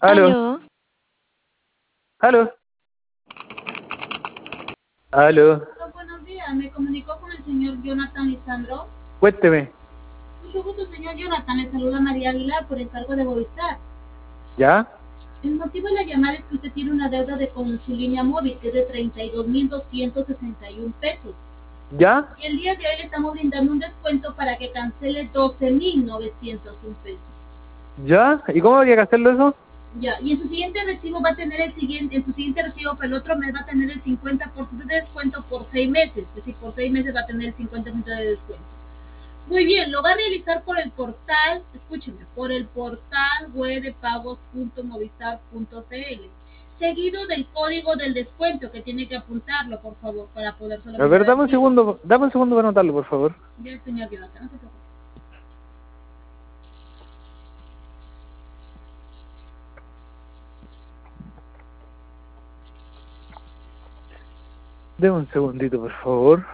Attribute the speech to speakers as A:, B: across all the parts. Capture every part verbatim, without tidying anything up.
A: Aló,
B: Aló,
A: aló, aló,
C: Hola, buenos días, me comunicó con el señor Jonathan Lisandro.
A: cuénteme,
C: Mucho gusto, señor Jonathan, le saluda María Aguilar por encargo de Movistar.
A: ¿ya?
C: El motivo de la llamada es que usted tiene una deuda de con su línea móvil que es de treinta y dos mil doscientos sesenta y uno pesos.
A: ¿Ya?
C: Y el día de hoy le estamos brindando un descuento para que cancele doce mil novecientos uno pesos.
A: ¿Ya? ¿Y cómo habría que hacerlo eso?
C: Ya, y en su siguiente recibo va a tener el siguiente, en su siguiente recibo para el otro mes va a tener el cincuenta por ciento de descuento por seis meses, es decir, por seis meses va a tener el cincuenta por ciento de descuento. Muy bien, lo va a realizar por el portal, escúcheme, por el portal web de pagos punto movistar punto cl, seguido del código del descuento que tiene que apuntarlo, por favor, para poder
A: A
C: solamente
A: ver,
C: dar
A: dame un
C: clic.
A: segundo, dame un segundo para anotarlo, por favor.
C: Ya, señor Jonathan, no se preocupe.
A: Deme un segundito, por favor.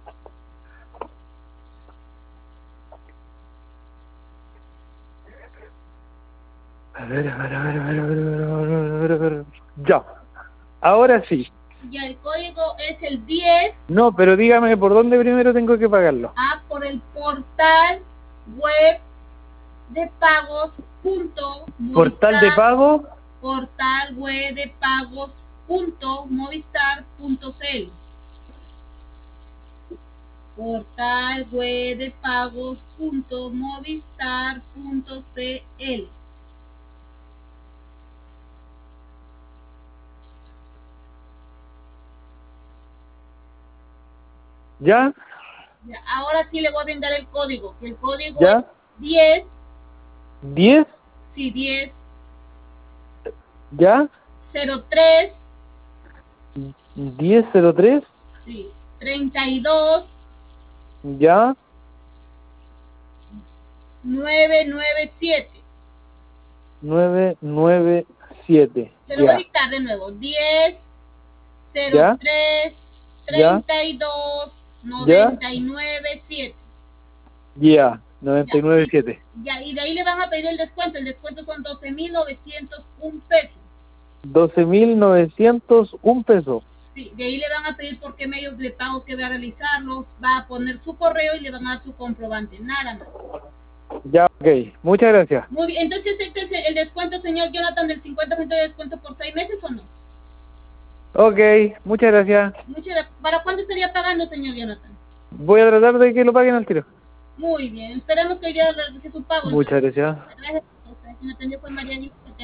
A: A ver, a ver, a ver, a ver, a ver, a ver, a ver, a ver, a ver. Ya, ahora sí.
C: Ya, el código es el diez.
A: No, pero dígame por dónde primero tengo que pagarlo.
C: A por el portal web de pagos punto
A: Portal de
C: movistar,
A: pago,
C: portal web de pagos punto movistar punto cl, portal web de pagos punto movistar punto cl.
A: ¿ya?
C: Ya, ahora sí le voy a brindar el código, que el código
A: ¿Ya?
C: es diez,
A: ¿diez?
C: sí, diez,
A: ¿Ya?
C: cero tres,
A: ¿diez cero tres?
C: sí, treinta y dos,
A: ¿Ya?
C: novecientos noventa y siete.
A: nueve nueve siete.
C: Se lo voy a
A: Ya.
C: dictar de nuevo. diez, cero
A: ¿Ya?
C: tres,
A: ¿Ya?
C: treinta y dos,
A: ¿Ya?
C: noventa y nueve, siete.
A: Ya. noventa
C: Ya,
A: y nueve
C: y,
A: siete.
C: ya, y de ahí le van a pedir el descuento. El descuento son doce mil novecientos uno pesos.
A: doce mil novecientos un pesos.
C: Sí, de ahí le van a pedir por qué medios de pago que va a realizarlo. Va a poner su correo y le van a dar su comprobante. Nada más.
A: Ya, ok. Muchas gracias.
C: Muy bien. Entonces, ¿acepta el, el descuento, señor Jonathan, del cincuenta por ciento de descuento por seis meses o no?
A: Ok, muchas gracias.
C: Muchas, ¿para cuándo estaría pagando, señor Jonathan?
A: Voy a tratar de que lo paguen al tiro.
C: Muy bien. Esperemos que hoy día realice su pago.
A: Muchas
C: Entonces,
A: gracias.
C: gracias a usted. Quien atendió fue María Aguilar.